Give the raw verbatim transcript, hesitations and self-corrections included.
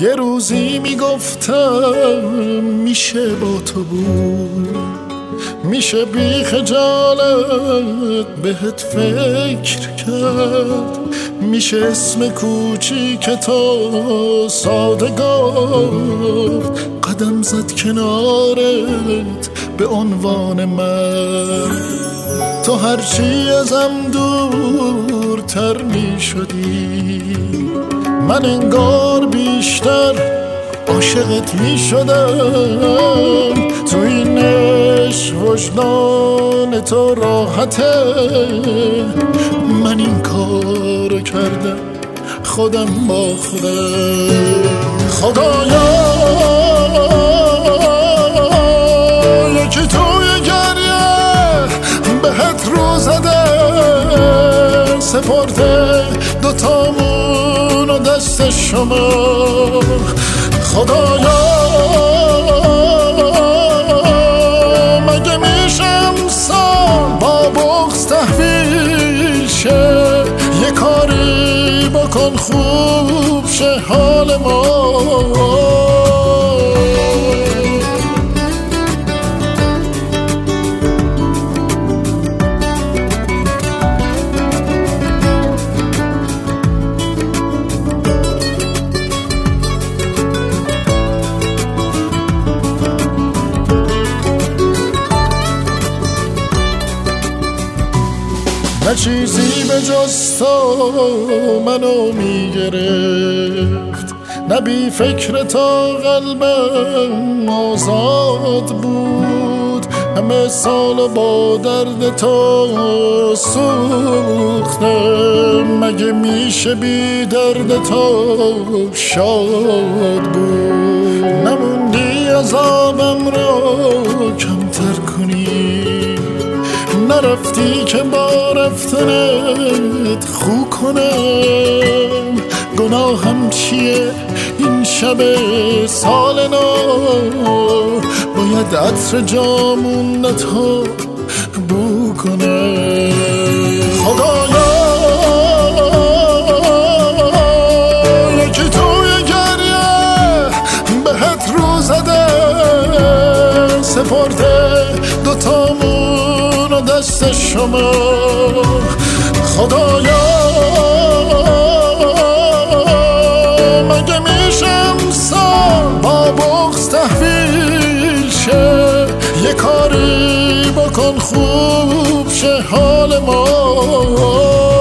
یه روزی میگفتم میشه با تو بود، میشه بی خجالت بهت فکر کرد، میشه اسم کوچیک تو ساده گفت، قدم زد کنارت به عنوان من. تو هرچی ازم دورتر می شدی، من انگار بیشتر عاشقت می شدم. تو این عشق وجدان تو راحته، من این کارو کردم خودم با خودم. خدایا یکی توی گریه بهت رو زده، سپرده دوتامون و دست شما. خدایا مگه میشه امسال با بغض تحویل شه، یه کاری بکن خوب شه حال ما. نه چیزی به جز تو منو میگرفت، نه بی فکر تا قلبم آزاد بود. همه سال با درد تو سوختم، مگه میشه بی درد تو شاد بود. نموندی عذابم رو کمتر کنی، نرفتی که با رفتنت خو کنم. گناهم چیه این شب سال نو، باید عطر جامونت ها بو کنم. خدایا یکی توی گریه بهت رو زده، سپرده دوتامون و دست شما. خدایا مگه میشه امسال با بغض تحویل شه، یه کاری بکن خوب شه حال ما.